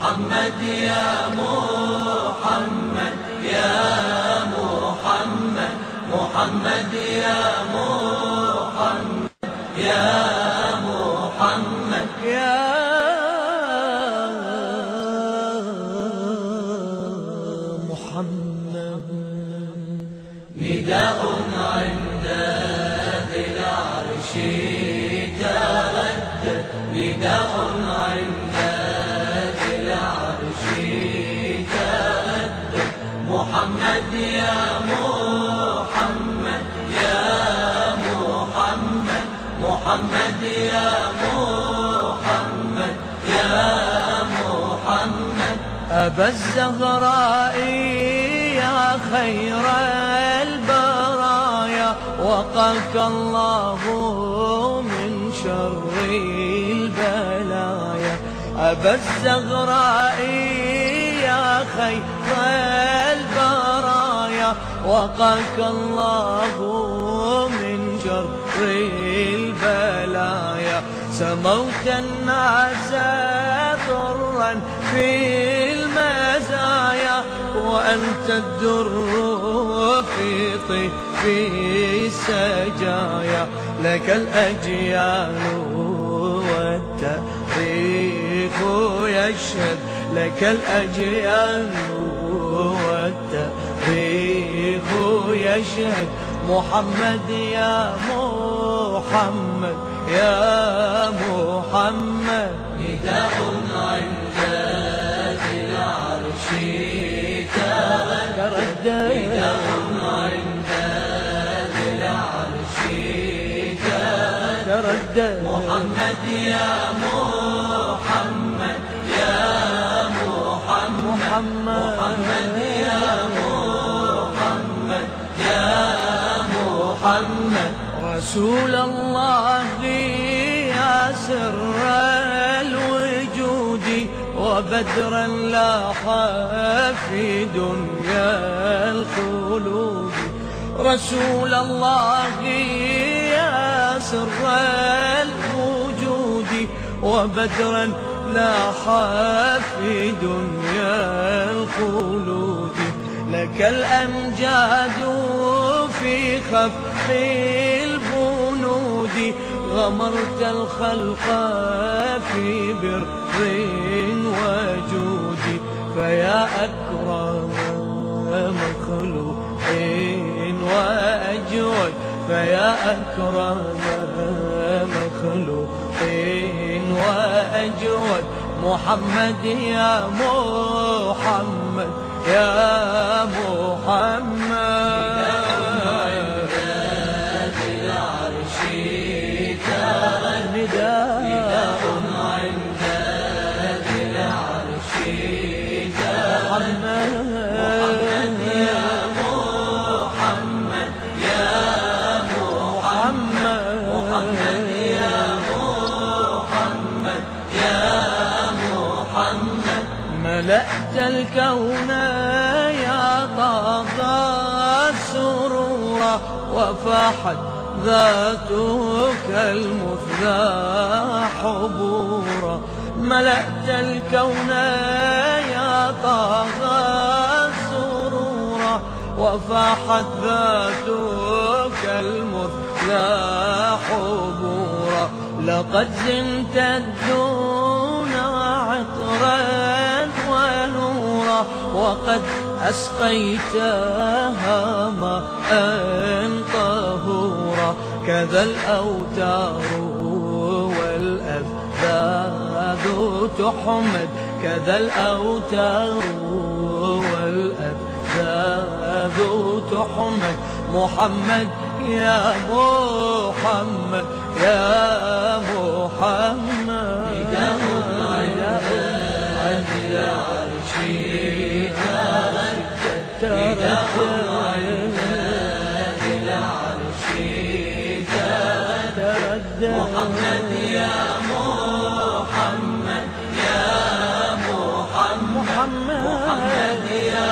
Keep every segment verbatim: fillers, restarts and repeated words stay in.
محمد يا محمد يا محمد محمد يا محمد يا محمد يا محمد. نداء عند ذي العرش تردد، نداء عند ذي العرش تردد. محمد يا محمد يا محمد محمد يا محمد يا محمد. أبا الزهراء يا خير البرايا، وقاك الله من شر البلايا. أبا الزهراء يا خير البرايا، وقاك الله من شر البلايا. سموت الناس ضرا في المزايا، وأنت الدر في طيف السجايا. لك الأجيال والتاريخ يشهد، لك الأجيال والتاريخ يشهد. محمد يا محمد يا محمد. نداء عند ذي العرش تردد، نداء عند ذي العرش تردد. محمد يا محمد يا محمد محمد يا محمد يا محمد. رسول الله يا سر الوجود، وبدرا لاح في دنيا الخلود. رسول الله يا سر الوجود، وبدرا لاح في دنيا الخلود. لك الأمجاد في خفق البنود، غمرت الخلق في بر وجود. فيا أكرم مخلوق وأجود، فيا أكرم مخلوق وأجود. محمد يا محمد يا محمد. نداء عند ذي العرش تردد. محمد يا محمد يا محمد محمد يا محمد يا محمد. ملأت الكون يا طاغى السرور، وفاحت ذاتك المثلى حبورا. ملأت الكون يا طاغى السرور، وفاحت ذاتك المثلى حبورا. لقد زنت الدون عطرا ونورا، وقد أسقيتها ماء طهورا. كذا الأوتار والأفذاذ تحمد، كذا الأوتار والأفذاذ تحمد. محمد يا محمد يا محمد. نداء عند العرش تردد، نداء عند ذي العرش تردد. محمد يا محمد يا محمد محمد يا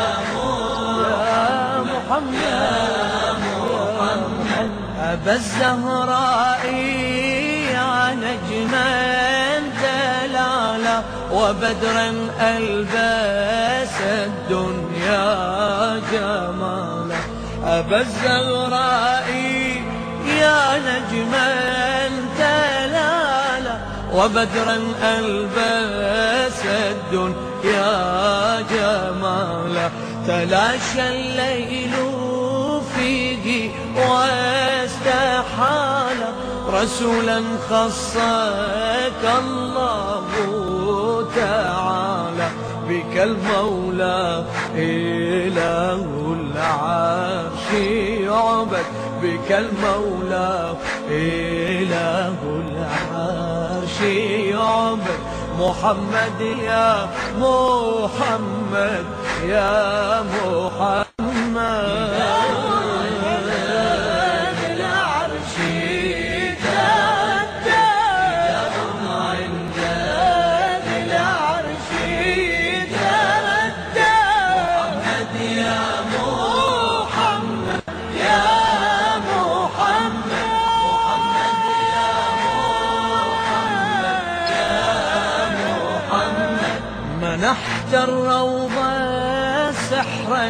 محمد. أبا الزهراء يا نجما دلالا، زلالا وبدرا ألبس الدنيا جمالا. أبا الزهراء يا نجما تلالا وبدرا ألبس الدنيا جمالا. تلاشى الليل فيه واستحال رسولا خصك الله تعالى. بك المولى إله العرش يعبد بك المولى إله العرش يعبد. محمد يا محمد يا محمد العرش تهدى عند العرش تهدى. محمد يا محمد يا محمد محمد يا محمد يا محمد. منحت الروضة سحرا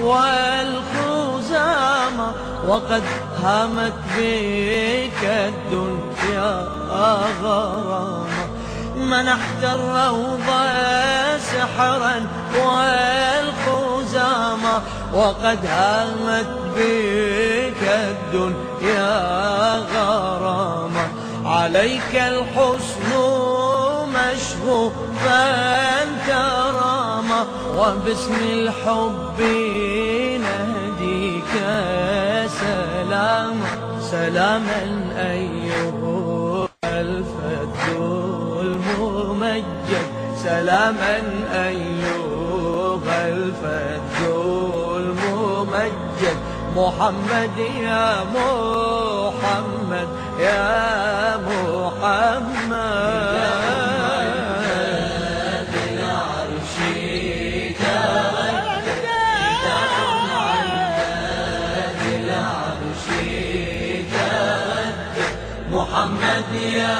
والخزامة وقد هامت بك الدنيا غرامة. منحت الروضة سحرا والخزامة وقد هامت بك الدنيا غرامة. عليك الحسن مشغوفا كرامة وباسم الحب نهديك سلاما. سلاما أيها الفد الممجد سلاما أيها الفد الممجد. محمد يا محمد يا محمد العرش تهدى عند العرش تهدى. محمد يا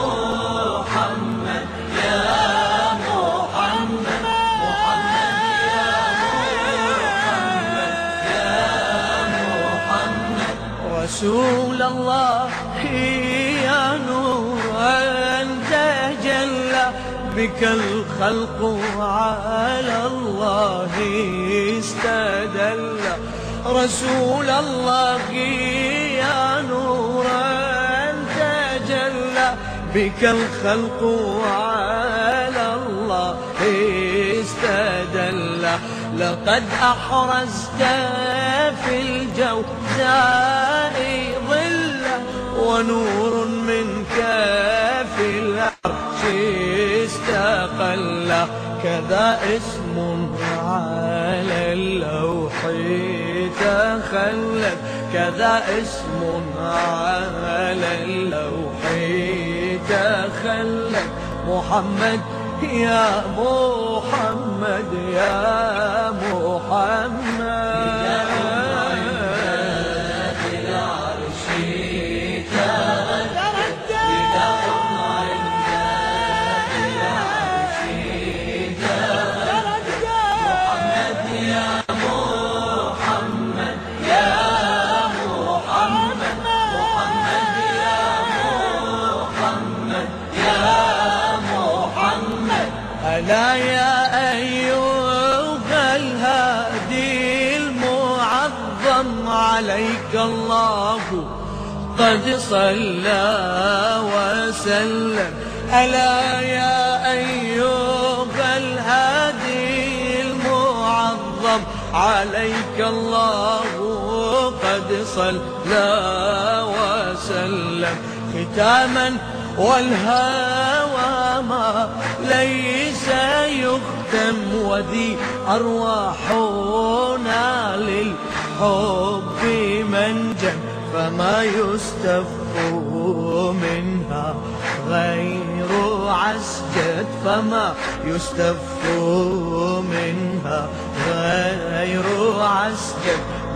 محمد يا محمد محمد يا محمد يا محمد. رسول الله يا نور أنت جلى بك الخلق على الله استدل. رسول الله يا نور أنت جلى بك الخلق على الله استدل. لقد أحرزت في الجوزاء ظلا ونور منك في العرش استقل. كذا اسم على اللوح تخلد كذا اسم على اللوح تخلد. محمد يا محمد يا محمد العرش تهدى عند العرش تهدى. محمد يا محمد يا محمد محمد يا محمد يا محمد. ألا يا أيها الهادي المعظم عليك الله قد صلى وسلم. ألا يا أيها الهادي المعظم عليك الله قد صلى وسلم. ختاما والهوى ما ليس يختم وذي أرواحنا للحب منجم فما يستف منها غير عسجد فما يستف منها غير عسجد.